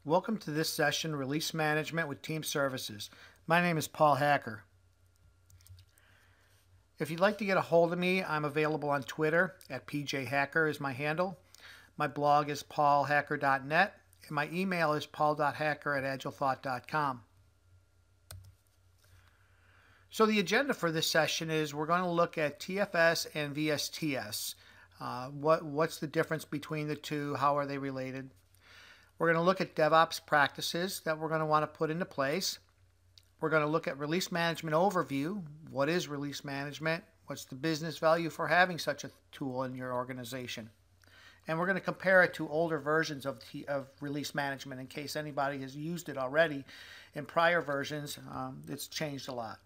Welcome to this session, Release Management with Team Services. My name is Paul Hacker. If you'd like to get a hold of me, I'm available on Twitter at PJHacker is my handle. My blog is paulhacker.net, and my email is paul.hacker@agilethought.com. So the agenda for this session is we're going to look at TFS and VSTS. What's the difference between the two? How are they related? We're going to look at DevOps practices that we're going to want to put into place. We're going to look at release management overview. What is release management? What's the business value for having such a tool in your organization? And we're going to compare it to older versions of release management in case anybody has used it already. In prior versions, it's changed a lot.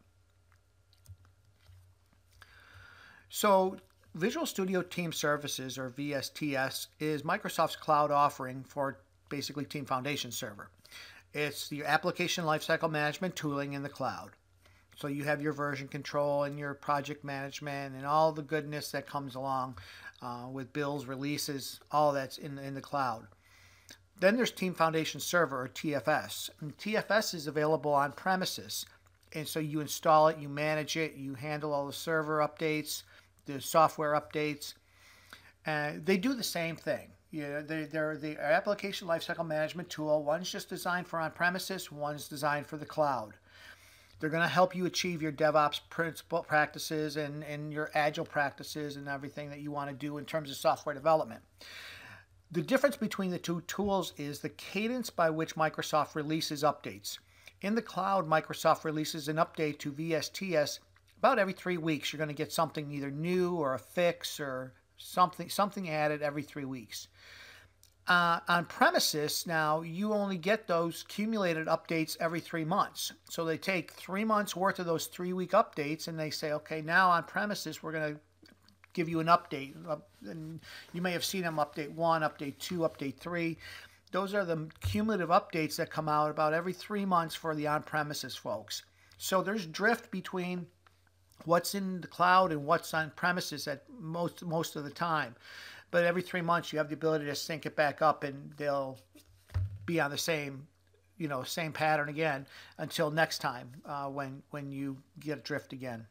So Visual Studio Team Services, or VSTS, is Microsoft's cloud offering for basically Team Foundation Server. It's the application lifecycle management tooling in the cloud. So you have your version control and your project management and all the goodness that comes along with builds, releases, all that's in the cloud. Then there's Team Foundation Server, or TFS. And TFS is available on premises. And so you install it, you manage it, you handle all the server updates, the software updates. They do the same thing. They're the application lifecycle management tool. One's just designed for on-premises, one's designed for the cloud. They're going to help you achieve your DevOps principle practices and your Agile practices and everything that you want to do in terms of software development. The difference between the two tools is the cadence by which Microsoft releases updates. In the cloud, Microsoft releases an update to VSTS about every 3 weeks. You're going to get something either new or a fix or something added every 3 weeks. On premises, now you only get those cumulated updates every 3 months. So they take 3 months worth of those 3-week updates and they say, okay, now on premises we're going to give you an update. And you may have seen them: update 1, update 2, update 3. Those are the cumulative updates that come out about every 3 months for the on-premises folks. So there's drift between what's in the cloud and what's on premises at most of the time. But every 3 months you have the ability to sync it back up and they'll be on the same pattern again until next time when you get a drift again.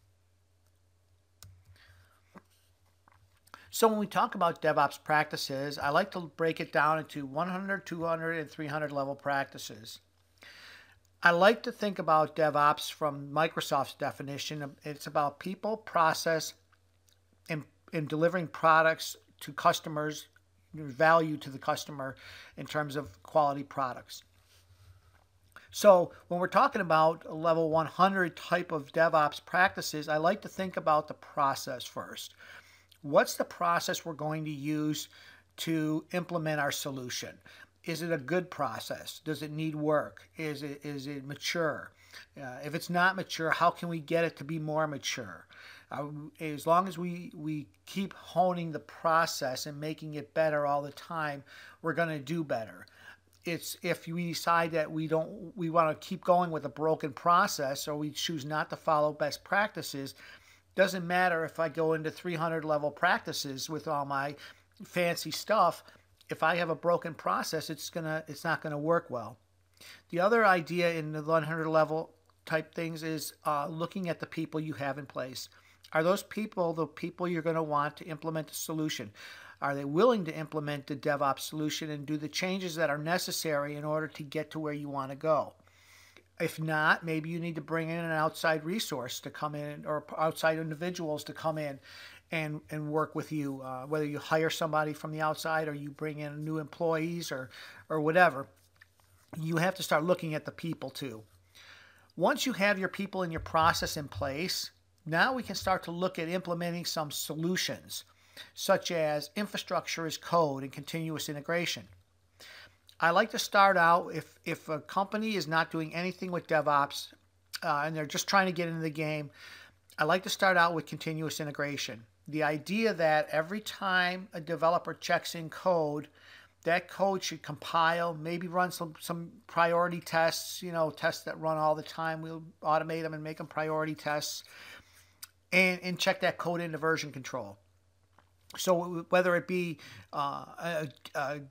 So when we talk about DevOps practices, I like to break it down into 100, 200, and 300 level practices. I like to think about DevOps from Microsoft's definition. It's about people, process, and delivering products to customers, value to the customer in terms of quality products. So when we're talking about a level 100 type of DevOps practices, I like to think about the process first. What's the process we're going to use to implement our solution? Is it a good process? Does it need work? Is it mature? If it's not mature, how can we get it to be more mature? As long as we keep honing the process and making it better all the time, we're going to do better. It's if we decide that we want to keep going with a broken process, or we choose not to follow best practices, doesn't matter if I go into 300 level practices with all my fancy stuff. If I have a broken process, it's not gonna work well. The other idea in the 100 level type things is looking at the people you have in place. Are those people the people you're going to want to implement the solution? Are they willing to implement the DevOps solution and do the changes that are necessary in order to get to where you want to go? If not, maybe you need to bring in an outside resource to come in, or outside individuals to come in and work with you, whether you hire somebody from the outside or you bring in new employees or whatever. You have to start looking at the people too. Once you have your people and your process in place, now we can start to look at implementing some solutions, such as infrastructure as code and continuous integration. I like to start out, if a company is not doing anything with DevOps and they're just trying to get into the game, I like to start out with continuous integration. The idea that every time a developer checks in code, that code should compile, maybe run some priority tests, tests that run all the time. We'll automate them and make them priority tests, and check that code into version control. So whether it be a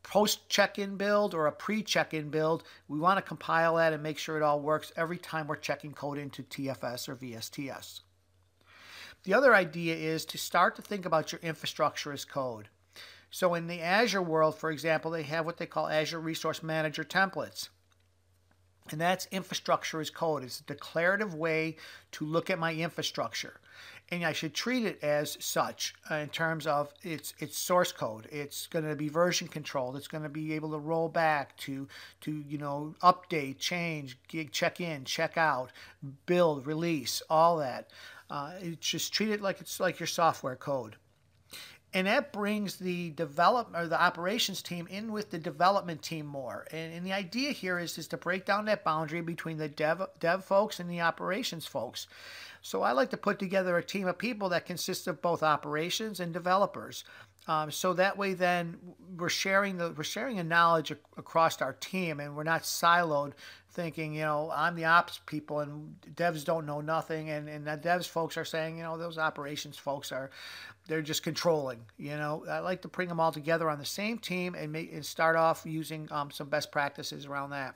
post check-in build or a pre-check-in build, we want to compile that and make sure it all works every time we're checking code into TFS or VSTS. The other idea is to start to think about your infrastructure as code. So in the Azure world, for example, they have what they call Azure Resource Manager templates. And that's infrastructure as code. It's a declarative way to look at my infrastructure. And I should treat it as such in terms of its source code. It's going to be version controlled. It's going to be able to roll back to update, change, check in, check out, build, release, all that. Just treat it like it's like your software code. And that brings the development or the operations team in with the development team more. And the idea here is to break down that boundary between the dev folks and the operations folks. So I like to put together a team of people that consists of both operations and developers. So that way then we're sharing the knowledge across our team, and we're not siloed thinking, I'm the ops people and devs don't know nothing, and the devs folks are saying, those operations folks they're just controlling. I like to bring them all together on the same team and start off using some best practices around that.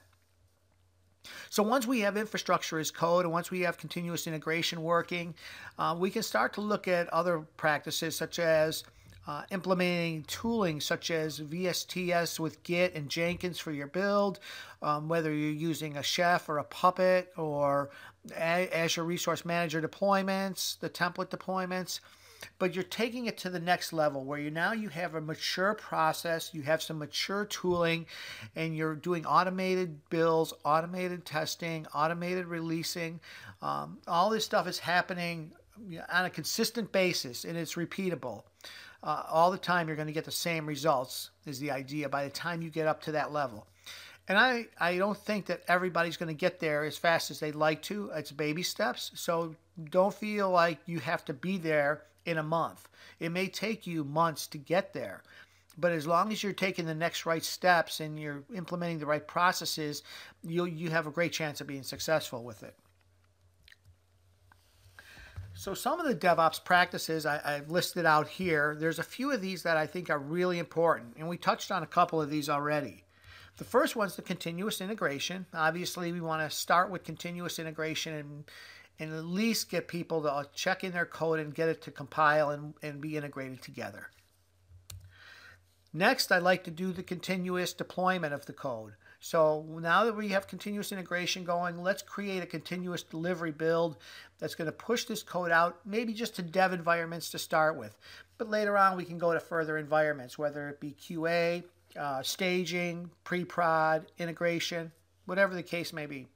So once we have infrastructure as code and once we have continuous integration working, we can start to look at other practices such as implementing tooling such as VSTS with Git and Jenkins for your build, whether you're using a Chef or a Puppet or Azure Resource Manager deployments, the template deployments. But you're taking it to the next level where you have a mature process, you have some mature tooling, and you're doing automated builds, automated testing, automated releasing. All this stuff is happening on a consistent basis, and it's repeatable. All the time you're going to get the same results is the idea by the time you get up to that level. And I don't think that everybody's going to get there as fast as they'd like to. It's baby steps. So don't feel like you have to be there in a month. It may take you months to get there. But as long as you're taking the next right steps and you're implementing the right processes, you have a great chance of being successful with it. So some of the DevOps practices I've listed out here, there's a few of these that I think are really important. And we touched on a couple of these already. The first one's the continuous integration. Obviously, we want to start with continuous integration and at least get people to check in their code and get it to compile and be integrated together. Next, I like to do the continuous deployment of the code. So now that we have continuous integration going, let's create a continuous delivery build that's going to push this code out, maybe just to dev environments to start with. But later on, we can go to further environments, whether it be QA, staging, pre-prod, integration, whatever the case may be.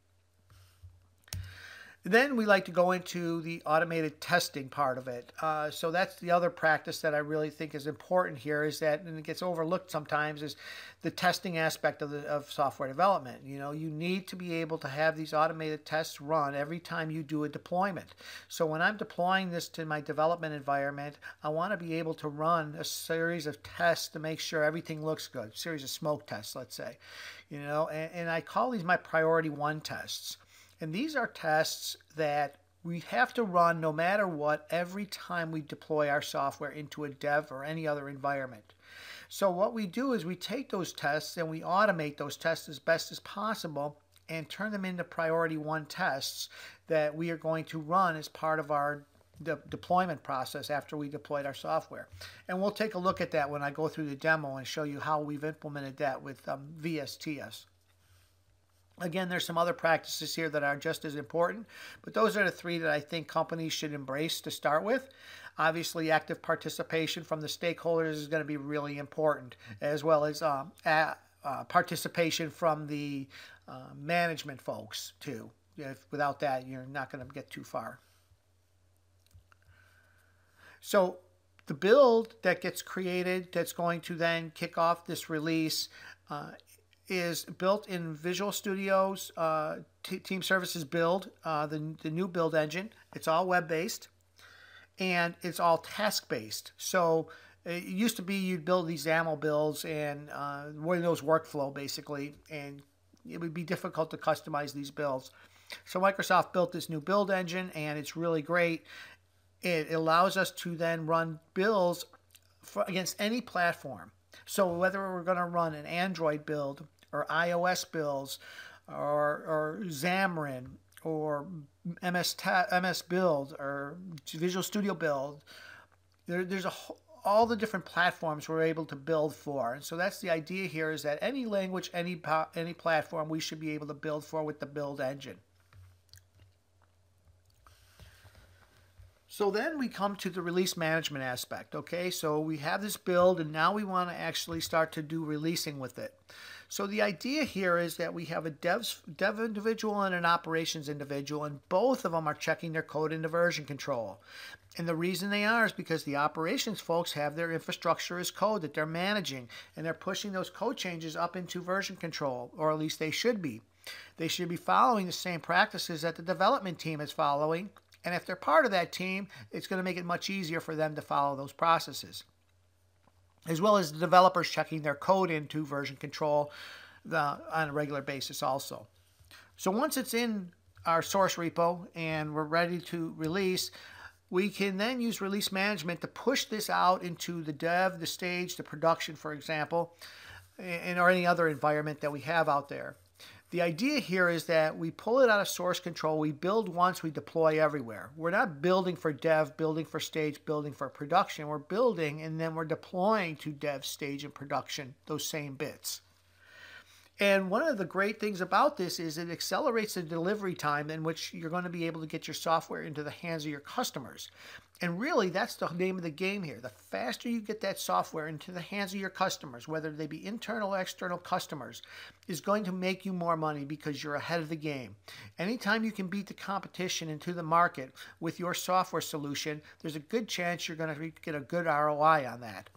Then we like to go into the automated testing part of it. So that's the other practice that I really think is important here, is that, and it gets overlooked sometimes, is the testing aspect of software development. You need to be able to have these automated tests run every time you do a deployment. So when I'm deploying this to my development environment, I want to be able to run a series of tests to make sure everything looks good, a series of smoke tests, let's say. And I call these my priority 1 tests. And these are tests that we have to run no matter what every time we deploy our software into a dev or any other environment. So what we do is we take those tests and we automate those tests as best as possible and turn them into priority 1 tests that we are going to run as part of our deployment process after we deployed our software. And we'll take a look at that when I go through the demo and show you how we've implemented that with VSTS. Again, there's some other practices here that are just as important, but those are the 3 that I think companies should embrace to start with. Obviously, active participation from the stakeholders is going to be really important, as well as participation from the management folks, too. Without that, you're not going to get too far. So the build that gets created that's going to then kick off this release is built in Visual Studio's Team Services Build, the new build engine. It's all web-based, and it's all task-based. So it used to be you'd build these YAML builds and Windows workflow, basically, and it would be difficult to customize these builds. So Microsoft built this new build engine, and it's really great. It allows us to then run builds against any platform. So whether we're going to run an Android build or iOS builds or Xamarin or MS Build or Visual Studio Build, there's all the different platforms we're able to build for. And so that's the idea here, is that any language, any platform, we should be able to build for with the build engine. So then we come to the release management aspect. Okay, so we have this build and now we want to actually start to do releasing with it. So the idea here is that we have a dev individual and an operations individual, and both of them are checking their code into version control. And the reason they are is because the operations folks have their infrastructure as code that they're managing, and they're pushing those code changes up into version control, or at least they should be. They should be following the same practices that the development team is following, and if they're part of that team, it's going to make it much easier for them to follow those processes, as well as the developers checking their code into version control on a regular basis also. So once it's in our source repo and we're ready to release, we can then use release management to push this out into the dev, the stage, the production, for example, or any other environment that we have out there. The idea here is that we pull it out of source control, we build once, we deploy everywhere. We're not building for dev, building for stage, building for production. We're building and then we're deploying to dev, stage, and production those same bits. And one of the great things about this is it accelerates the delivery time in which you're going to be able to get your software into the hands of your customers. And really, that's the name of the game here. The faster you get that software into the hands of your customers, whether they be internal or external customers, is going to make you more money because you're ahead of the game. Anytime you can beat the competition into the market with your software solution, there's a good chance you're going to get a good ROI on that.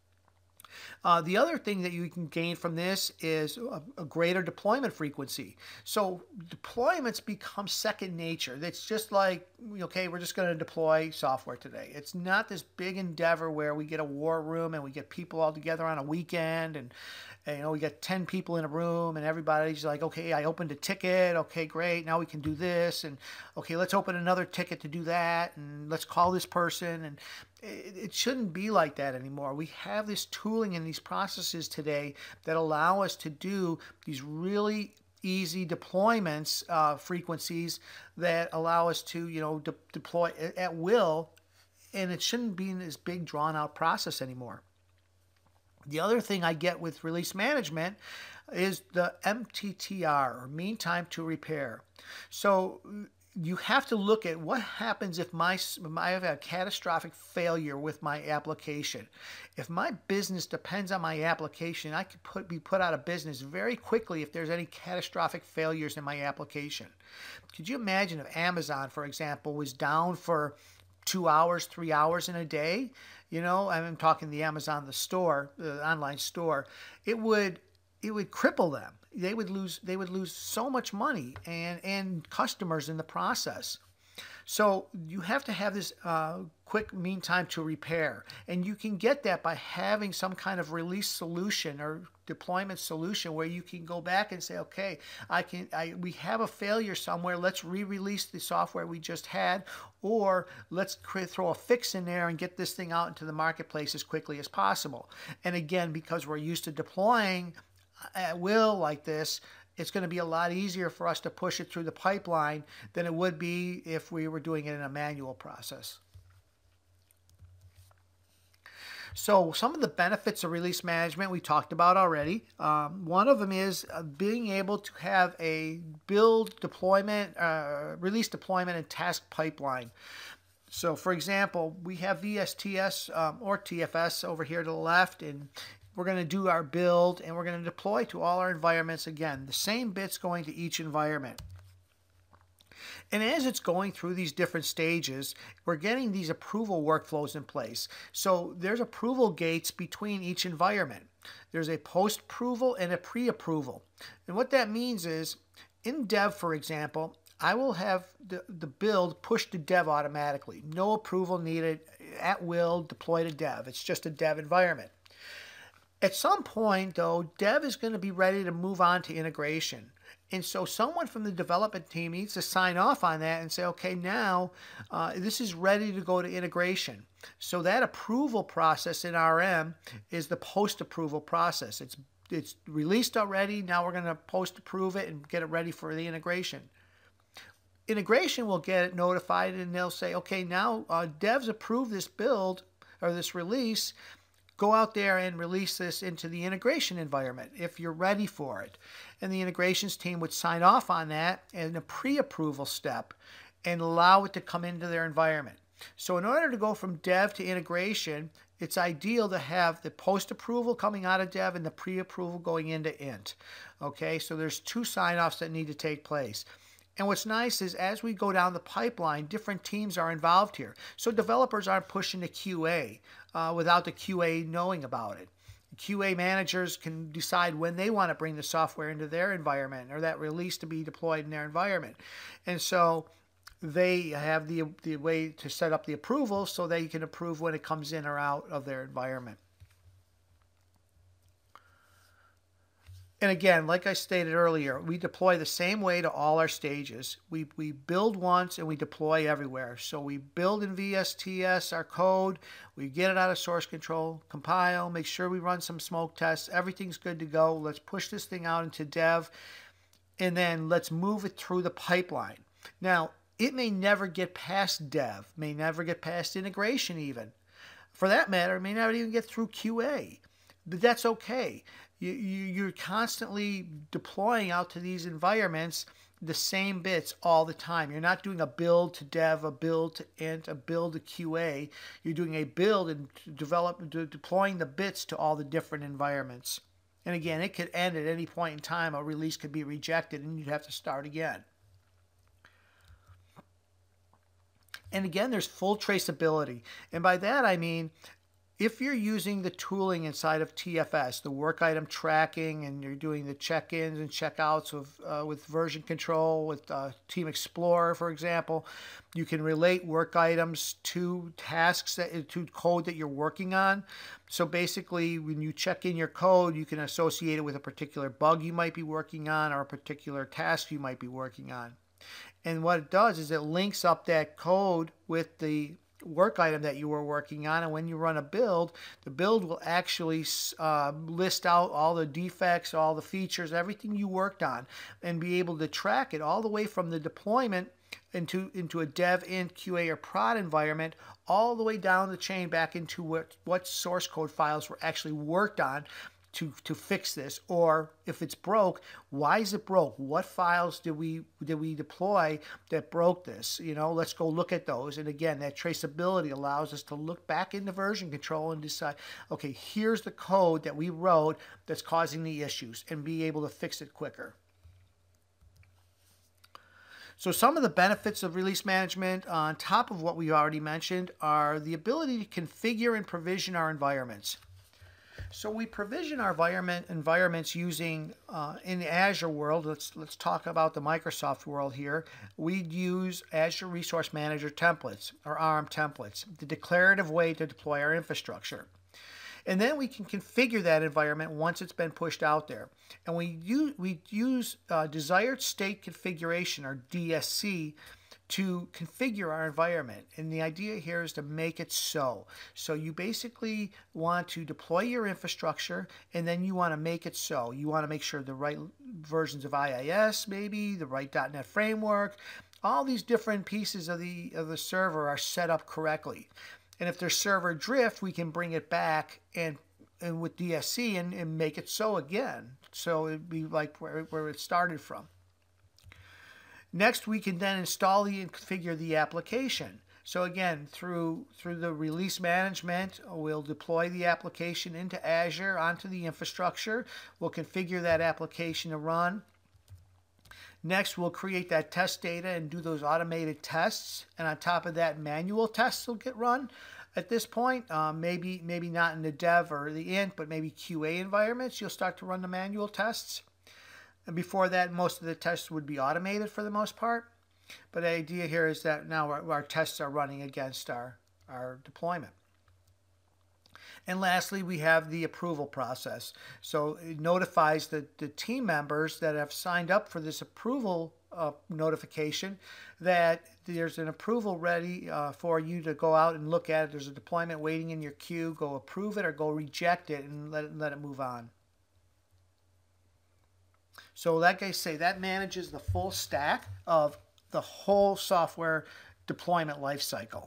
The other thing that you can gain from this is a greater deployment frequency. So deployments become second nature. It's just like, okay, we're just going to deploy software today. It's not this big endeavor where we get a war room and we get people all together on a weekend and we got 10 people in a room and everybody's like, okay, I opened a ticket. Okay, great. Now we can do this. And okay, let's open another ticket to do that. And let's call this person. And it shouldn't be like that anymore. We have this tooling and these processes today that allow us to do these really easy deployments frequencies that allow us to deploy at will, and it shouldn't be in this big drawn out process anymore. The other thing I get with release management is the MTTR, or mean time to repair. So you have to look at what happens if I have a catastrophic failure with my application. If my business depends on my application, I could be put out of business very quickly if there's any catastrophic failures in my application. Could you imagine if Amazon, for example, was down for 2 hours, 3 hours in a day? I'm talking the Amazon, the store, the online store. It would cripple them. They would lose so much money and customers in the process. So you have to have this quick mean time to repair, and you can get that by having some kind of release solution or deployment solution where you can go back and say, okay, we have a failure somewhere. Let's re-release the software we just had, or let's throw a fix in there and get this thing out into the marketplace as quickly as possible. And again, because we're used to deploying at will like this, it's going to be a lot easier for us to push it through the pipeline than it would be if we were doing it in a manual process. So some of the benefits of release management we talked about already. One of them is being able to have a build, deployment, release deployment, and task pipeline. So for example, we have VSTS or TFS over here to the left, and we're going to do our build and we're going to deploy to all our environments again. The same bits going to each environment. And as it's going through these different stages, we're getting these approval workflows in place. So there's approval gates between each environment. There's a post-approval and a pre-approval. And what that means is, in dev, for example, I will have the build pushed to dev automatically. No approval needed, at will, deploy to dev. It's just a dev environment. At some point, though, dev is going to be ready to move on to integration. And so someone from the development team needs to sign off on that and say, okay, now this is ready to go to integration. So that approval process in RM is the post-approval process. It's released already. Now we're going to post-approve it and get it ready for the integration. Integration will get notified and they'll say, okay, now devs approve this build or this release. Go out there and release this into the integration environment if you're ready for it. And the integrations team would sign off on that in a pre-approval step and allow it to come into their environment. So in order to go from dev to integration, it's ideal to have the post-approval coming out of dev and the pre-approval going into int. Okay, so there's two sign-offs that need to take place. And what's nice is as we go down the pipeline, different teams are involved here. So developers aren't pushing the QA without the QA knowing about it. QA managers can decide when they want to bring the software into their environment or that release to be deployed in their environment. And so they have the way to set up the approval so they can approve when it comes in or out of their environment. And again, like I stated earlier, we deploy the same way to all our stages. We build once and we deploy everywhere. So we build in VSTS our code, we get it out of source control, compile, make sure we run some smoke tests, everything's good to go. Let's push this thing out into dev, and then let's move it through the pipeline. Now, it may never get past dev, may never get past integration even. For that matter, it may not even get through QA, but that's okay. You're constantly deploying out to these environments the same bits all the time. You're not doing a build to dev, a build to int, a build to QA. You're doing a build and deploying the bits to all the different environments. And again, it could end at any point in time. A release could be rejected and you'd have to start again. And again, there's full traceability. And by that I mean, if you're using the tooling inside of TFS, the work item tracking, and you're doing the check-ins and check-outs with version control, with Team Explorer, for example, you can relate work items to tasks, to code that you're working on. So basically, when you check in your code, you can associate it with a particular bug you might be working on or a particular task you might be working on. And what it does is it links up that code with the work item that you were working on, and when you run a build, the build will actually list out all the defects, all the features, everything you worked on, and be able to track it all the way from the deployment into a dev, int, QA, or prod environment, all the way down the chain back into what source code files were actually worked on to fix this, or if it's broke, why is it broke? What files did we deploy that broke this? You know, let's go look at those. And again, that traceability allows us to look back into version control and decide, okay, here's the code that we wrote that's causing the issues, and be able to fix it quicker. So some of the benefits of release management on top of what we already mentioned are the ability to configure and provision our environments. So we provision our environments using, in the Azure world, let's talk about the Microsoft world here. We'd use Azure Resource Manager templates, or ARM templates, the declarative way to deploy our infrastructure. And then we can configure that environment once it's been pushed out there. And we use desired state configuration, or DSC, to configure our environment. And the idea here is to make it so. So you basically want to deploy your infrastructure, and then you want to make it so. You want to make sure the right versions of IIS, maybe the right .NET framework, all these different pieces of the server are set up correctly. And if there's server drift, we can bring it back and with DSC and make it so again. So it'd be like where it started from. Next, we can then install and configure the application. So again, through the release management, we'll deploy the application into Azure onto the infrastructure. We'll configure that application to run. Next, we'll create that test data and do those automated tests. And on top of that, manual tests will get run. At this point, maybe not in the dev or the int, but maybe QA environments, you'll start to run the manual tests. And before that, most of the tests would be automated for the most part. But the idea here is that now our tests are running against our deployment. And lastly, we have the approval process. So it notifies the team members that have signed up for this approval notification that there's an approval ready for you to go out and look at it. There's a deployment waiting in your queue. Go approve it or go reject it and let it move on. So like I say, that manages the full stack of the whole software deployment lifecycle.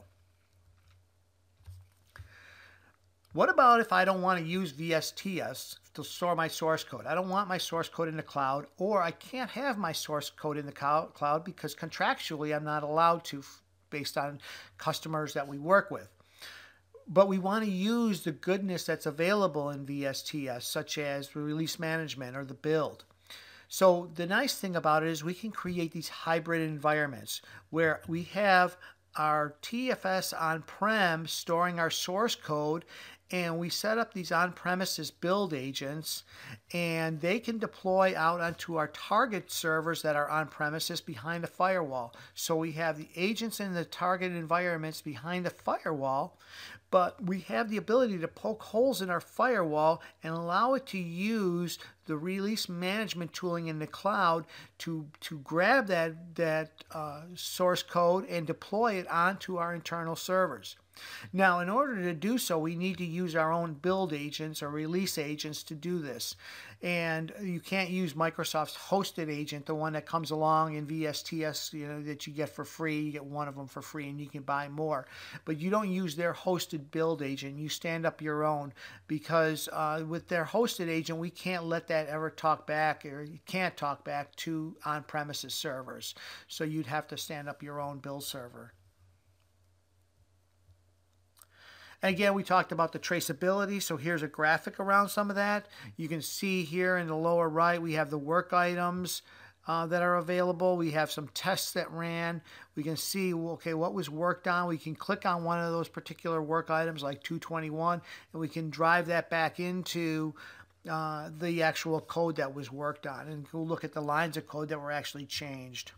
What about if I don't want to use VSTS to store my source code? I don't want my source code in the cloud, or I can't have my source code in the cloud because contractually I'm not allowed to based on customers that we work with. But we want to use the goodness that's available in VSTS, such as release management or the build. So the nice thing about it is we can create these hybrid environments where we have our TFS on-prem storing our source code, and we set up these on-premises build agents, and they can deploy out onto our target servers that are on-premises behind the firewall. So we have the agents in the target environments behind the firewall, but we have the ability to poke holes in our firewall and allow it to use the release management tooling in the cloud to grab that source code and deploy it onto our internal servers. Now, in order to do so, we need to use our own build agents or release agents to do this. And you can't use Microsoft's hosted agent, the one that comes along in VSTS, that you get for free. You get one of them for free and you can buy more. But you don't use their hosted build agent. You stand up your own, because with their hosted agent, we can't let that ever talk back, or you can't talk back to on-premises servers. So you'd have to stand up your own build server. And again, we talked about the traceability, so here's a graphic around some of that. You can see here in the lower right, we have the work items that are available. We have some tests that ran. We can see, okay, what was worked on. We can click on one of those particular work items like 221, and we can drive that back into the actual code that was worked on and go look at the lines of code that were actually changed.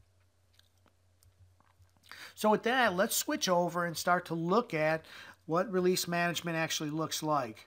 So with that, let's switch over and start to look at what release management actually looks like.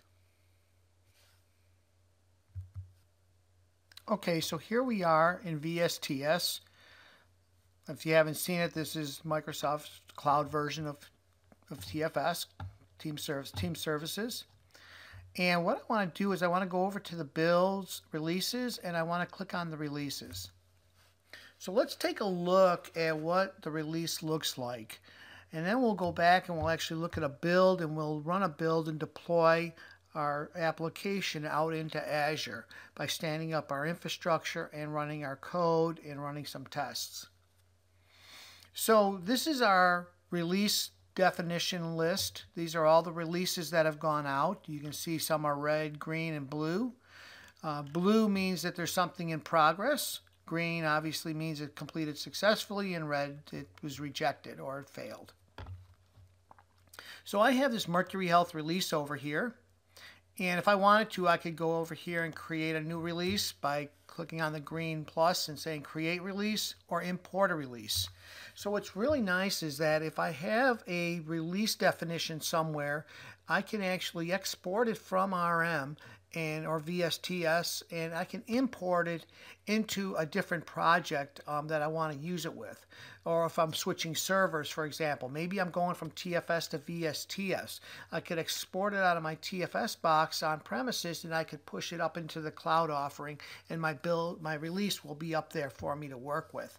Okay, so here we are in VSTS. If you haven't seen it, this is Microsoft's cloud version of TFS, Team Services. And what I want to do is I want to go over to the builds, releases, and I want to click on the releases. So let's take a look at what the release looks like. And then we'll go back and we'll actually look at a build, and we'll run a build and deploy our application out into Azure by standing up our infrastructure and running our code and running some tests. So this is our release definition list. These are all the releases that have gone out. You can see some are red, green, and blue. Blue means that there's something in progress. Green obviously means it completed successfully, and red, it was rejected or it failed. So I have this Mercury Health release over here, and if I wanted to, I could go over here and create a new release by clicking on the green plus and saying create release or import a release. So what's really nice is that if I have a release definition somewhere, I can actually export it from RM or VSTS, and I can import it into a different project that I want to use it with. Or if I'm switching servers, for example, maybe I'm going from TFS to VSTS. I could export it out of my TFS box on premises, and I could push it up into the cloud offering, and my release will be up there for me to work with.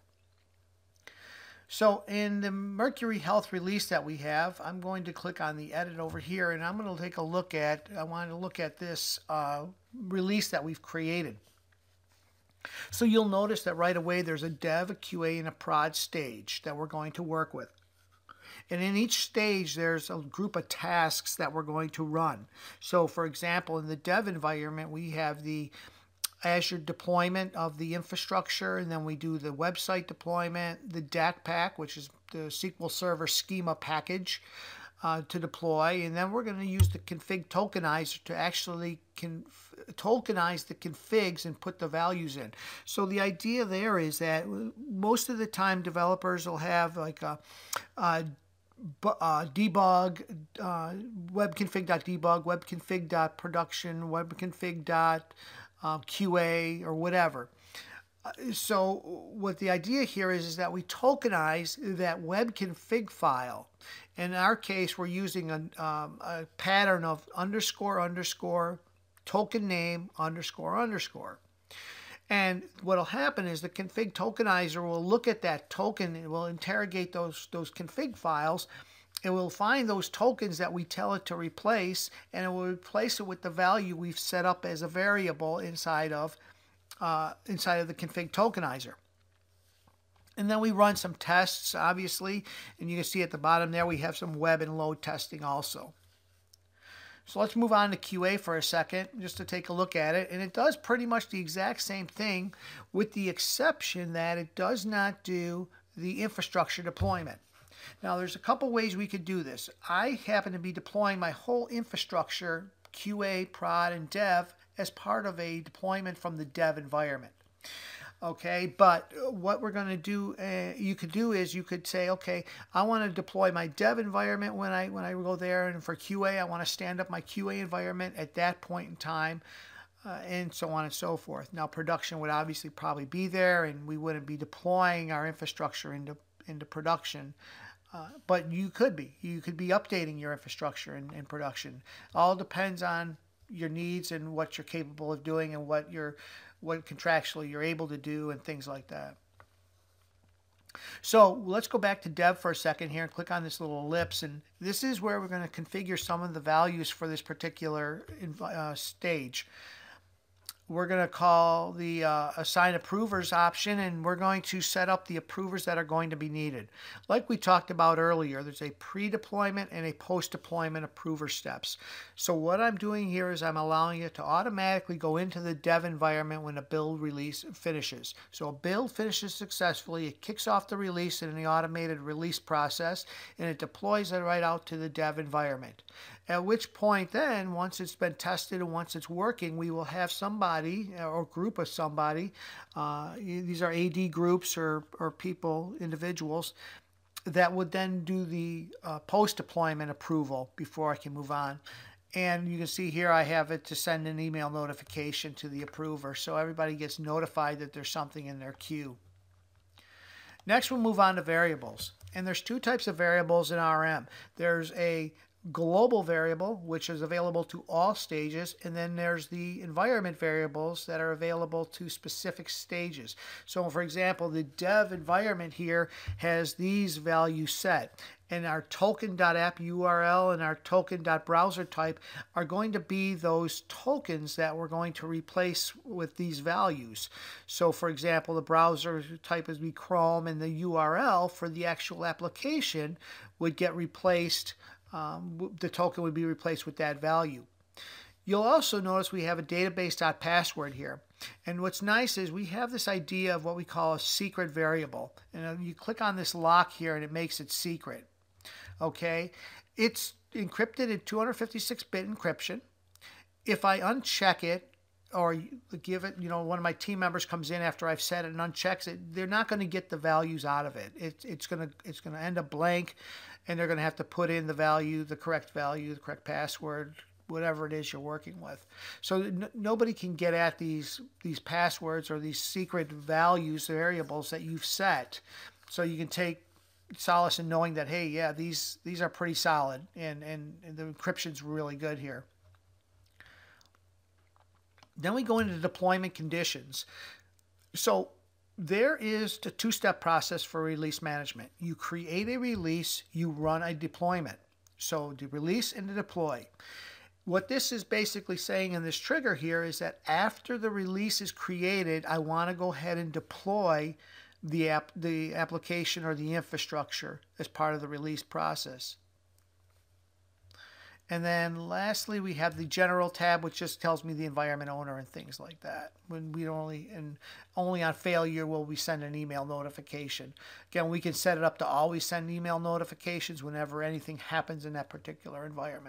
So in the Mercury Health release that we have, I'm going to click on the edit over here, and I'm going to take a look at, I want to look at this release that we've created. So you'll notice that right away there's a dev, a QA, and a prod stage that we're going to work with. And in each stage, there's a group of tasks that we're going to run. So for example, in the dev environment, we have the Azure deployment of the infrastructure, and then we do the website deployment, the DAC pack, which is the SQL Server schema package to deploy, and then we're going to use the config tokenizer to actually tokenize the configs and put the values in. So the idea there is that most of the time developers will have like a debug, webconfig.debug, webconfig.production, webconfig.qa, or whatever. So what the idea here is that we tokenize that webconfig file. In our case, we're using a pattern of underscore underscore token name underscore underscore. And what will happen is the config tokenizer will look at that token, it will interrogate those config files. It will find those tokens that we tell it to replace, and it will replace it with the value we've set up as a variable inside of the config tokenizer. And then we run some tests, obviously, and you can see at the bottom there we have some web and load testing also. So let's move on to QA for a second, just to take a look at it. And it does pretty much the exact same thing, with the exception that it does not do the infrastructure deployment. Now, there's a couple ways we could do this. I happen to be deploying my whole infrastructure, QA, prod, and dev, as part of a deployment from the dev environment. Okay, but what we're going to do, you could do is you could say, okay, I want to deploy my dev environment when I go there, and for QA, I want to stand up my QA environment at that point in time, and so on and so forth. Now, production would obviously probably be there, and we wouldn't be deploying our infrastructure into production. But you could be updating your infrastructure in production. All depends on your needs and what you're capable of doing, and what contractually you're able to do, and things like that. So let's go back to dev for a second here and click on this little ellipse, and this is where we're going to configure some of the values for this particular stage. We're going to call the assign approvers option, and we're going to set up the approvers that are going to be needed. Like we talked about earlier, there's a pre-deployment and a post-deployment approver steps. So what I'm doing here is I'm allowing it to automatically go into the dev environment when a build release finishes. So a build finishes successfully, it kicks off the release in the automated release process, and it deploys it right out to the dev environment. At which point then, once it's been tested and once it's working, we will have somebody or group of somebody, these are AD groups or people, individuals, that would then do the post-deployment approval before I can move on. And you can see here I have it to send an email notification to the approver, so everybody gets notified that there's something in their queue. Next, we'll move on to variables. And there's two types of variables in RM. There's a global variable, which is available to all stages, and then there's the environment variables that are available to specific stages. So for example, the dev environment here has these values set, and our token.app URL and our token.browser type are going to be those tokens that we're going to replace with these values. So for example, the browser type would be Chrome, and the URL for the actual application would get replaced. The token would be replaced with that value. You'll also notice we have a database.password here. And what's nice is we have this idea of what we call a secret variable. And you click on this lock here and it makes it secret. Okay? It's encrypted in 256-bit encryption. If I uncheck it, or give it, one of my team members comes in after I've set it and unchecks it, they're not going to get the values out of it. It's going to end up blank, and they're going to have to put in the value, the correct password, whatever it is you're working with. So nobody can get at these passwords or these secret values, variables that you've set. So you can take solace in knowing that, hey, yeah, these are pretty solid, and the encryption's really good here. Then we go into deployment conditions. So there is a two-step process for release management. You create a release, you run a deployment. So the release and the deploy. What this is basically saying in this trigger here is that after the release is created, I want to go ahead and deploy the application or the infrastructure as part of the release process. And then lastly, we have the general tab, which just tells me the environment owner and things like that. When we only on failure will we send an email notification. Again, we can set it up to always send email notifications whenever anything happens in that particular environment.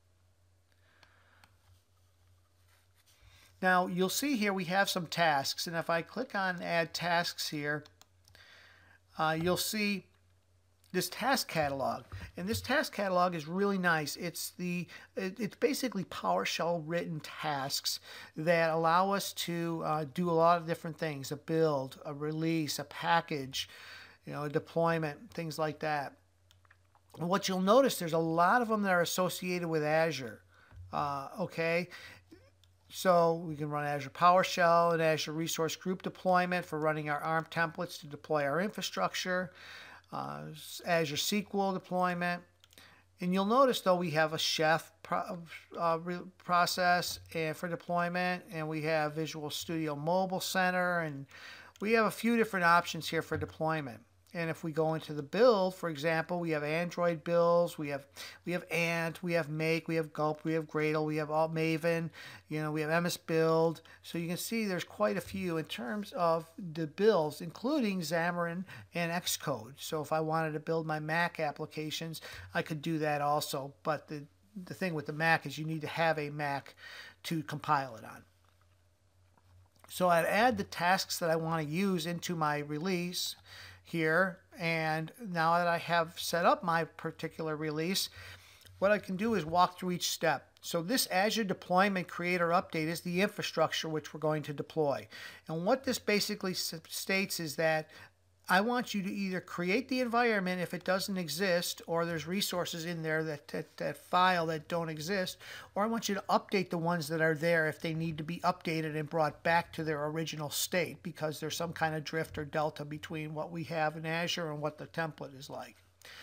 Now, you'll see here we have some tasks, and if I click on Add Tasks here, you'll see this task catalog. And this task catalog is really nice. It's basically PowerShell written tasks that allow us to do a lot of different things: a build, a release, a package, a deployment, things like that. And what you'll notice, there's a lot of them that are associated with Azure. Okay. So we can run Azure PowerShell and Azure Resource Group Deployment for running our ARM templates to deploy our infrastructure, Azure SQL deployment. And you'll notice, though, we have a Chef process for deployment, and we have Visual Studio Mobile Center, and we have a few different options here for deployment. And if we go into the build, for example, we have Android builds, we have Ant, we have Make, we have Gulp, we have Gradle, we have Alt Maven, we have MS Build. So you can see there's quite a few in terms of the builds, including Xamarin and Xcode. So if I wanted to build my Mac applications, I could do that also. But the thing with the Mac is you need to have a Mac to compile it on. So I'd add the tasks that I want to use into my release here, and now that I have set up my particular release, what I can do is walk through each step. So this Azure Deployment Creator Update is the infrastructure which we're going to deploy. And what this basically states is that I want you to either create the environment if it doesn't exist, or there's resources in there that file that don't exist, or I want you to update the ones that are there if they need to be updated and brought back to their original state, because there's some kind of drift or delta between what we have in Azure and what the template is like.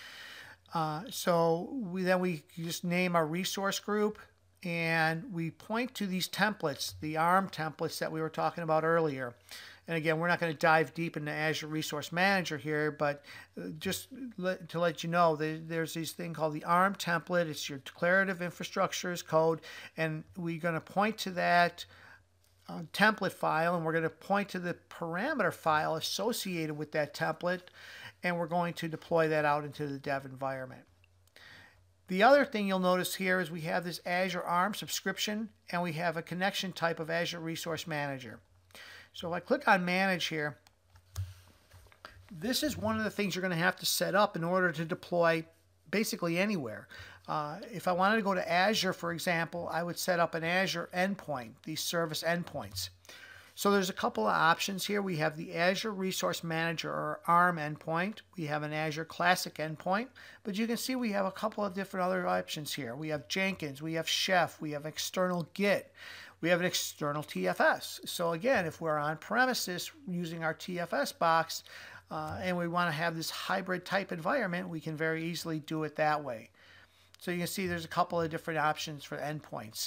So we just name our resource group, and we point to these templates, the ARM templates that we were talking about earlier. And again, we're not going to dive deep into Azure Resource Manager here, but just to let you know, there's this thing called the ARM template. It's your declarative infrastructure as code, and we're going to point to that template file, and we're going to point to the parameter file associated with that template, and we're going to deploy that out into the dev environment. The other thing you'll notice here is we have this Azure ARM subscription, and we have a connection type of Azure Resource Manager. So if I click on Manage here, this is one of the things you're going to have to set up in order to deploy basically anywhere. If I wanted to go to Azure, for example, I would set up an Azure endpoint, these service endpoints. So there's a couple of options here. We have the Azure Resource Manager, or ARM endpoint. We have an Azure Classic endpoint. But you can see we have a couple of different other options here. We have Jenkins, we have Chef, we have external Git. We have an external TFS. So again, if we're on premises using our TFS box and we want to have this hybrid type environment, we can very easily do it that way. So you can see there's a couple of different options for endpoints.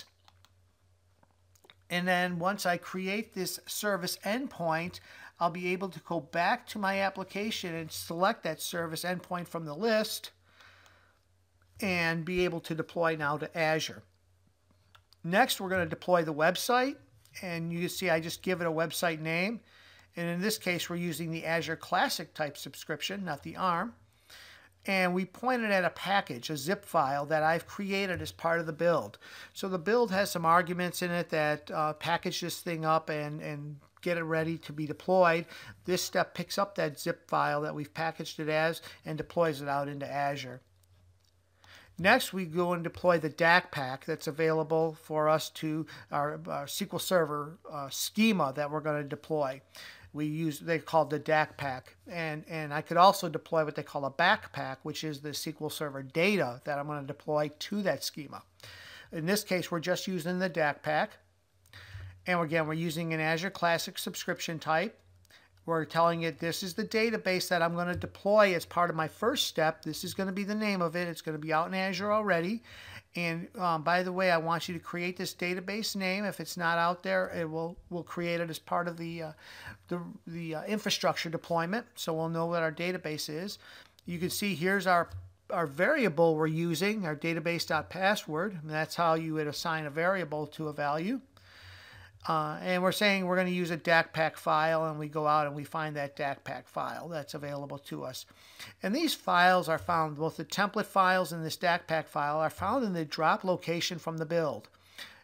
And then once I create this service endpoint, I'll be able to go back to my application and select that service endpoint from the list and be able to deploy now to Azure. Next, we're going to deploy the website, and you can see I just give it a website name. And in this case, we're using the Azure Classic type subscription, not the ARM. And we pointed at a package, a zip file that I've created as part of the build. So the build has some arguments in it that package this thing up and get it ready to be deployed. This step picks up that zip file that we've packaged it as and deploys it out into Azure. Next, we go and deploy the DAC pack that's available for us to our SQL Server schema that we're going to deploy. They call the DAC pack, and I could also deploy what they call a backpack, which is the SQL Server data that I'm going to deploy to that schema. In this case, we're just using the DAC pack, and again, we're using an Azure Classic subscription type. We're telling it this is the database that I'm going to deploy as part of my first step. This is going to be the name of it. It's going to be out in Azure already. And by the way, I want you to create this database name. If it's not out there, we'll create it as part of the infrastructure deployment. So we'll know what our database is. You can see here's our variable we're using, our database.password. That's how you would assign a variable to a value. And we're saying we're going to use a DAC pack file, and we go out and we find that DAC pack file that's available to us. And these files are found, both the template files and this DAC pack file are found in the drop location from the build.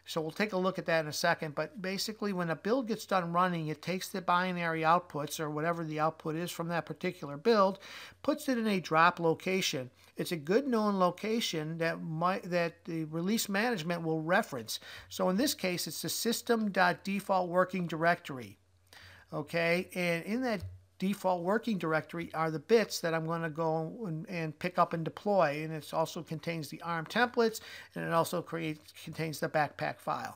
So we'll take a look at that in a second. But basically, when a build gets done running, it takes the binary outputs, or whatever the output is from that particular build, puts it in a drop location. It's a good known location that the release management will reference. So in this case, it's the system.default working directory. Okay, and in that default working directory are the bits that I'm going to go and pick up and deploy, and it also contains the ARM templates, and it also contains the backpack file.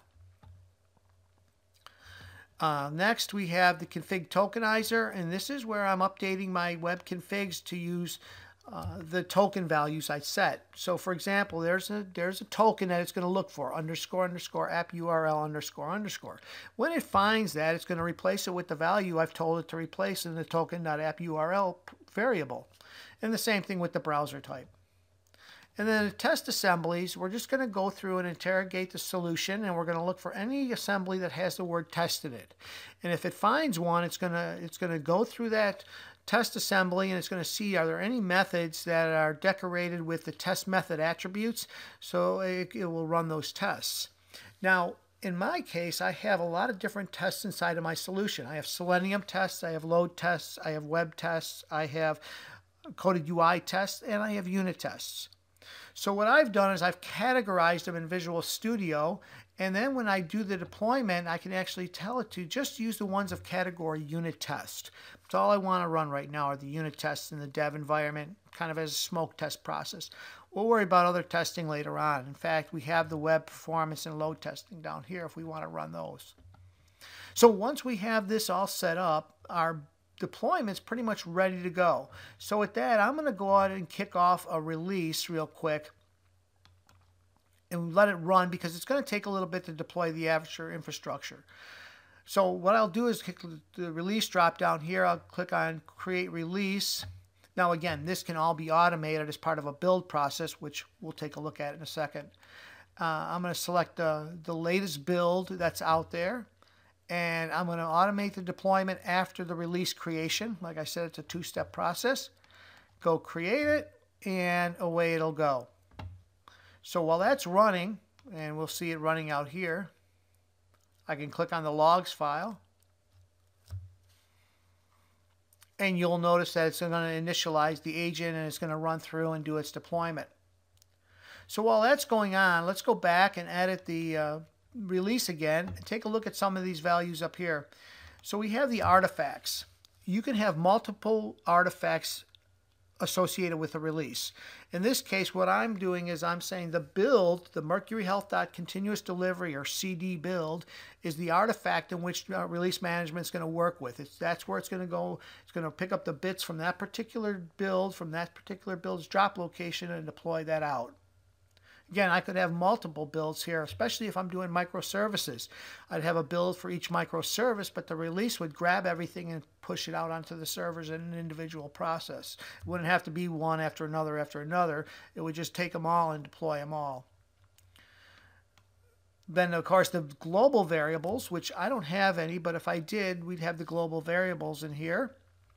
Next, we have the config tokenizer, and this is where I'm updating my web configs to use the token values I set. So for example, there's a token that it's going to look for, __ app URL __. When it finds that, it's going to replace it with the value I've told it to replace in the token.app URL variable. And the same thing with the browser type. And then the test assemblies, we're just going to go through and interrogate the solution, and we're going to look for any assembly that has the word test in it. And if it finds one, it's going to go through that test assembly, and it's going to see, are there any methods that are decorated with the test method attributes, so it will run those tests. Now, in my case, I have a lot of different tests inside of my solution. I have Selenium tests, I have load tests, I have web tests, I have coded UI tests, and I have unit tests. So what I've done is I've categorized them in Visual Studio, and then when I do the deployment, I can actually tell it to just use the ones of category unit test. That's all I want to run right now are the unit tests in the dev environment, kind of as a smoke test process. We'll worry about other testing later on. In fact, we have the web performance and load testing down here if we want to run those. So once we have this all set up, our deployment's pretty much ready to go. So with that, I'm going to go out and kick off a release real quick and let it run, because it's going to take a little bit to deploy the Azure infrastructure. So what I'll do is click the release drop down here. I'll click on create release. Now again, this can all be automated as part of a build process, which we'll take a look at in a second. I'm going to select the latest build that's out there, and I'm going to automate the deployment after the release creation. Like I said, it's a two-step process. Go create it, and away it'll go. So while that's running, and we'll see it running out here, I can click on the logs file, and you'll notice that it's going to initialize the agent, and it's going to run through and do its deployment. So while that's going on, let's go back and edit the release again and take a look at some of these values up here. So we have the artifacts. You can have multiple artifacts associated with a release. In this case, what I'm doing is I'm saying the build, the Mercury Health.continuous delivery, or CD build, is the artifact in which release management is going to work with. That's where it's going to go. It's going to pick up the bits from that particular build, from that particular build's drop location, and deploy that out. Again, I could have multiple builds here, especially if I'm doing microservices. I'd have a build for each microservice, but the release would grab everything and push it out onto the servers in an individual process. It wouldn't have to be one after another after another. It would just take them all and deploy them all. Then, of course, the global variables, which I don't have any, but if I did, we'd have the global variables in here.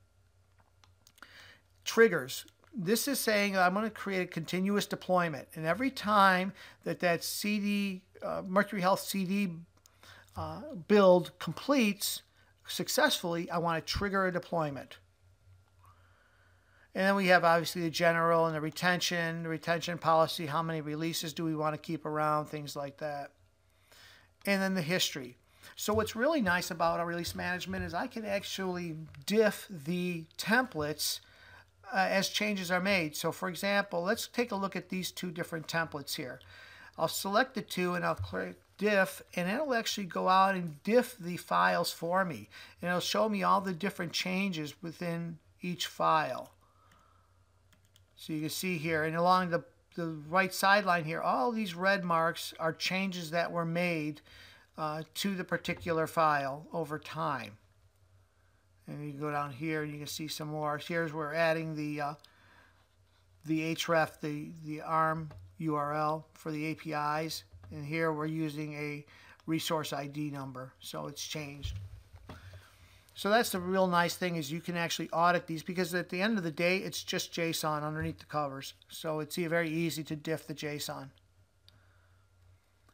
Triggers. This is saying I'm going to create a continuous deployment, and every time that CD Mercury Health CD build completes successfully, I want to trigger a deployment. And then we have obviously the general and the retention policy, how many releases do we want to keep around, things like that. And then the history. So what's really nice about our release management is I can actually diff the templates as changes are made. So for example, let's take a look at these two different templates here. I'll select the two and I'll click diff, and it'll actually go out and diff the files for me, and it'll show me all the different changes within each file. So you can see here, and along the right sideline here, all these red marks are changes that were made to the particular file over time. And you go down here and you can see some more. Here's where we're adding the href, the ARM URL for the APIs. And here we're using a resource ID number, so it's changed. So that's the real nice thing, is you can actually audit these, because at the end of the day, it's just JSON underneath the covers. So it's very easy to diff the JSON.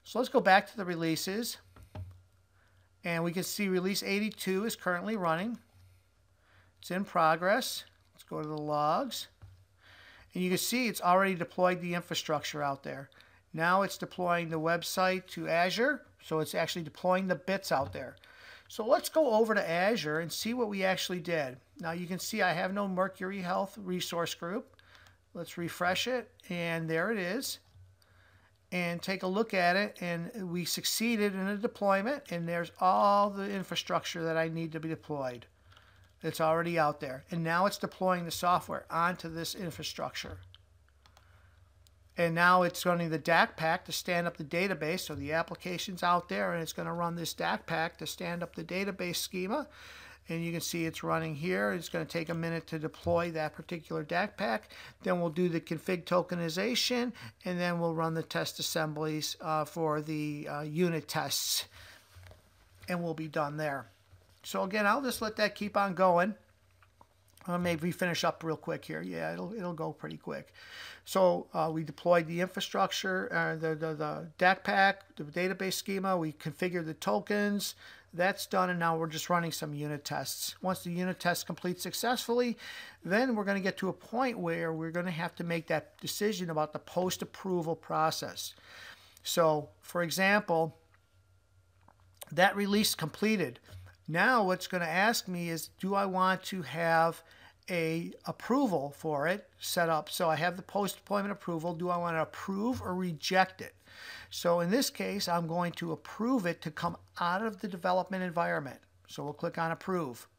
So let's go back to the releases. And we can see release 82 is currently running. It's in progress. Let's go to the logs. And you can see it's already deployed the infrastructure out there. Now it's deploying the website to Azure. So it's actually deploying the bits out there. So let's go over to Azure and see what we actually did. Now you can see I have no Mercury Health resource group. Let's refresh it. And there it is. And take a look at it, and we succeeded in a deployment, and there's all the infrastructure that I need to be deployed. It's already out there, and now it's deploying the software onto this infrastructure. And now it's running the DAC pack to stand up the database, so the application's out there, and it's going to run this DAC pack to stand up the database schema. And you can see it's running here. It's going to take a minute to deploy that particular DAC pack. Then we'll do the config tokenization, and then we'll run the test assemblies for the unit tests, and we'll be done there. So again, I'll just let that keep on going. Maybe finish up real quick here. Yeah, it'll go pretty quick. So we deployed the infrastructure, the DAC pack, the database schema. We configured the tokens. That's done, and now we're just running some unit tests. Once the unit test completes successfully, then we're going to get to a point where we're going to have to make that decision about the post-approval process. So, for example, that release completed. Now what's going to ask me is, do I want to have a approval for it set up? So I have the post-deployment approval. Do I want to approve or reject it? So in this case, I'm going to approve it to come out of the development environment. So we'll click on approve.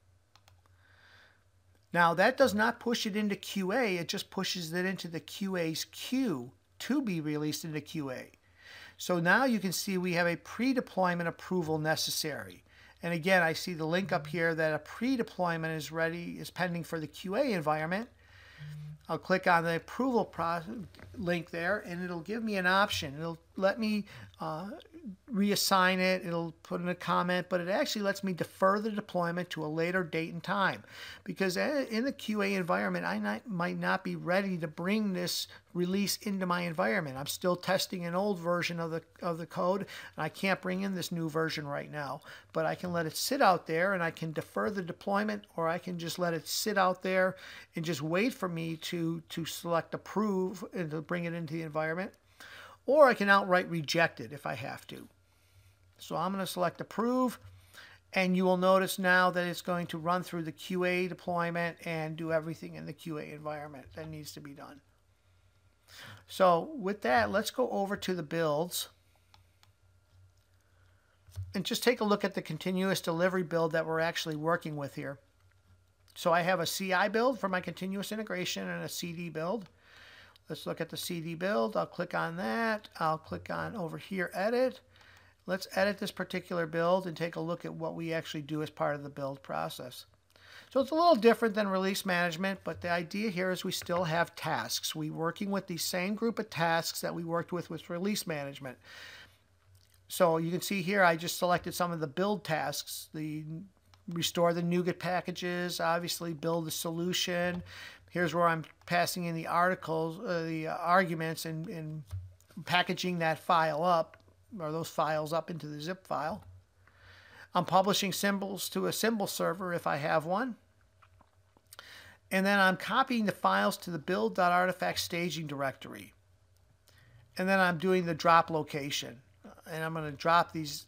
Now that does not push it into QA, it just pushes it into the QA's queue to be released into QA. So now you can see we have a pre-deployment approval necessary. And again, I see the link up here that a pre-deployment is pending for the QA environment. I'll click on the approval link there, and it'll give me an option. It'll let me reassign it. It'll put in a comment, but it actually lets me defer the deployment to a later date and time, because in the QA environment, I might not be ready to bring this release into my environment. I'm still testing an old version of the code, and I can't bring in this new version right now. But I can let it sit out there, and I can defer the deployment, or I can just let it sit out there and just wait for me to select approve and to bring it into the environment. Or I can outright reject it if I have to. So I'm going to select approve, and you will notice now that it's going to run through the QA deployment and do everything in the QA environment that needs to be done. So with that, let's go over to the builds and just take a look at the continuous delivery build that we're actually working with here. So I have a CI build for my continuous integration and a CD build. Let's look at the CD build. I'll click on that. I'll click on over here, edit. Let's edit this particular build and take a look at what we actually do as part of the build process. So it's a little different than release management, but the idea here is we still have tasks. We're working with the same group of tasks that we worked with release management. So you can see here I just selected some of the build tasks. The restore the NuGet packages, obviously build the solution. Here's where I'm passing in the articles, the arguments, and packaging that file up, or those files up into the zip file. I'm publishing symbols to a symbol server if I have one. And then I'm copying the files to the build.artifact staging directory. And then I'm doing the drop location. And I'm going to drop these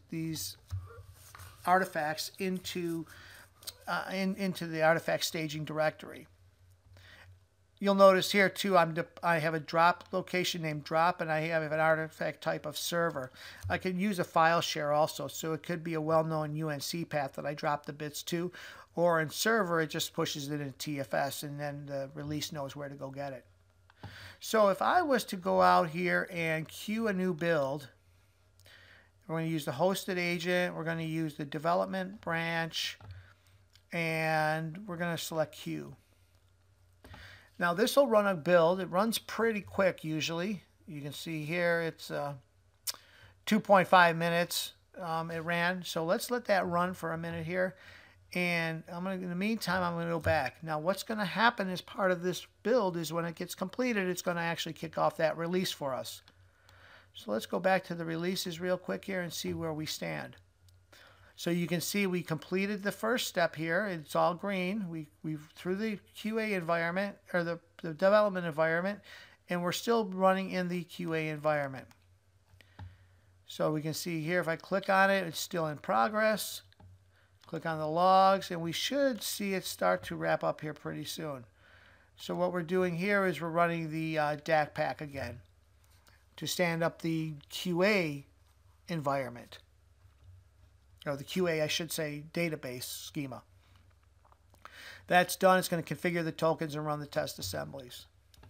artifacts into the artifact staging directory. You'll notice here too, I have a drop location named drop, and I have an artifact type of server. I can use a file share also, so it could be a well-known UNC path that I drop the bits to, or in server it just pushes it into TFS, and then the release knows where to go get it. So if I was to go out here and queue a new build, we're going to use the hosted agent, we're going to use the development branch, and we're going to select queue. Now this will run a build. It runs pretty quick usually. You can see here it's 2.5 minutes it ran. So let's let that run for a minute here. And in the meantime, I'm going to go back. Now what's going to happen as part of this build is when it gets completed, it's going to actually kick off that release for us. So let's go back to the releases real quick here and see where we stand. So you can see we completed the first step here. It's all green. We've through the QA environment, or the development environment, and we're still running in the QA environment. So we can see here, if I click on it, it's still in progress. Click on the logs, and we should see it start to wrap up here pretty soon. So what we're doing here is we're running the DAC pack again to stand up the QA environment, or the QA, I should say, database schema. That's done. It's going to configure the tokens and run the test assemblies.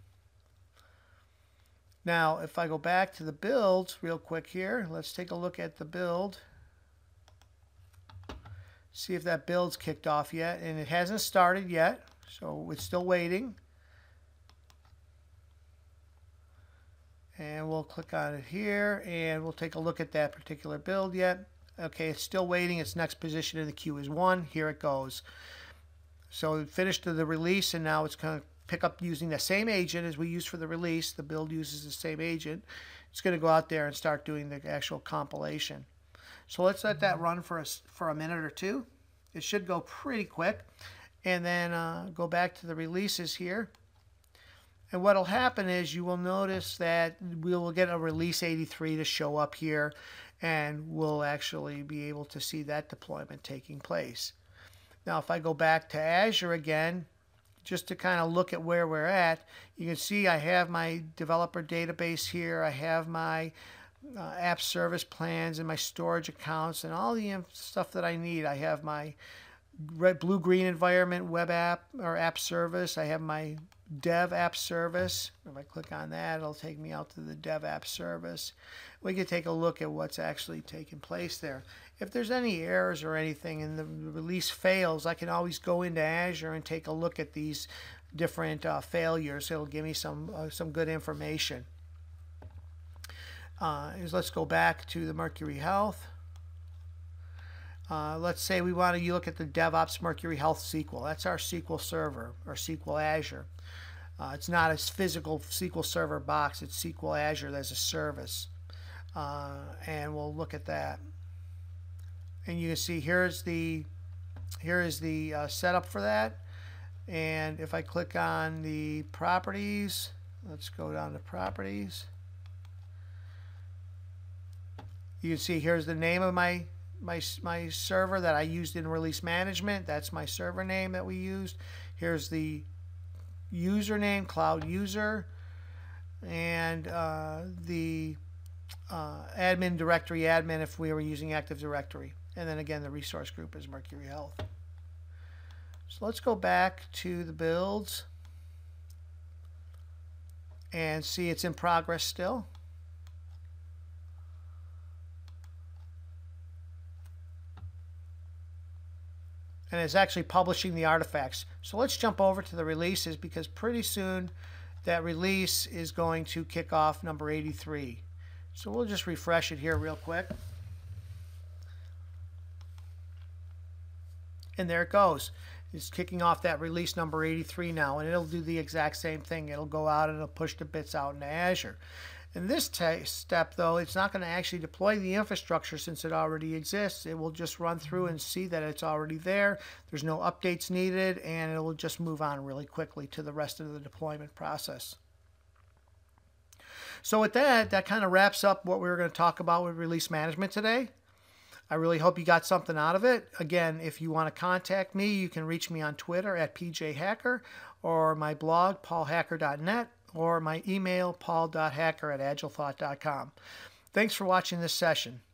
Now, if I go back to the builds real quick here, let's take a look at the build. See if that build's kicked off yet, and it hasn't started yet, so it's still waiting. And we'll click on it here, and we'll take a look at that particular build yet. Okay, it's still waiting. Its next position in the queue is 1. Here it goes. So it finished the release, and now it's going to pick up using the same agent as we used for the release. The build uses the same agent. It's going to go out there and start doing the actual compilation. So let's let that run for a minute or two. It should go pretty quick. And then go back to the releases here. And what will happen is you will notice that we will get a release 83 to show up here, and we'll actually be able to see that deployment taking place. Now, if I go back to Azure again, just to kind of look at where we're at, you can see I have my developer database here. I have my app service plans and my storage accounts and all the stuff that I need. I have my blue-green environment web app or app service. I have my dev app service. If I click on that, it'll take me out to the dev app service. We can take a look at what's actually taking place there. If there's any errors or anything and the release fails, I can always go into Azure and take a look at these different failures. It'll give me some good information. Let's go back to the Mercury Health. Let's say we want to look at the DevOps Mercury Health SQL. That's our SQL Server, or SQL Azure. It's not a physical SQL Server box. It's SQL Azure as a service. And we'll look at that. And you can see here is the setup for that. And if I click on the properties, let's go down to properties. You can see here's the name of my server that I used in release management. That's my server name that we used. Here's the username, cloud user, and the admin directory admin if we were using Active Directory. And then again, the resource group is Mercury Health. So let's go back to the builds and see it's in progress still. And it's actually publishing the artifacts. So let's jump over to the releases, because pretty soon that release is going to kick off number 83. So we'll just refresh it here real quick. And there it goes. It's kicking off that release number 83 now, and it'll do the exact same thing. It'll go out and it'll push the bits out into Azure. In this step, though, it's not going to actually deploy the infrastructure since it already exists. It will just run through and see that it's already there. There's no updates needed, and it will just move on really quickly to the rest of the deployment process. So with that, that kind of wraps up what we were going to talk about with release management today. I really hope you got something out of it. Again, if you want to contact me, you can reach me on Twitter at PJHacker, or my blog, paulhacker.net, or my email, paul.hacker@agilethought.com. Thanks for watching this session.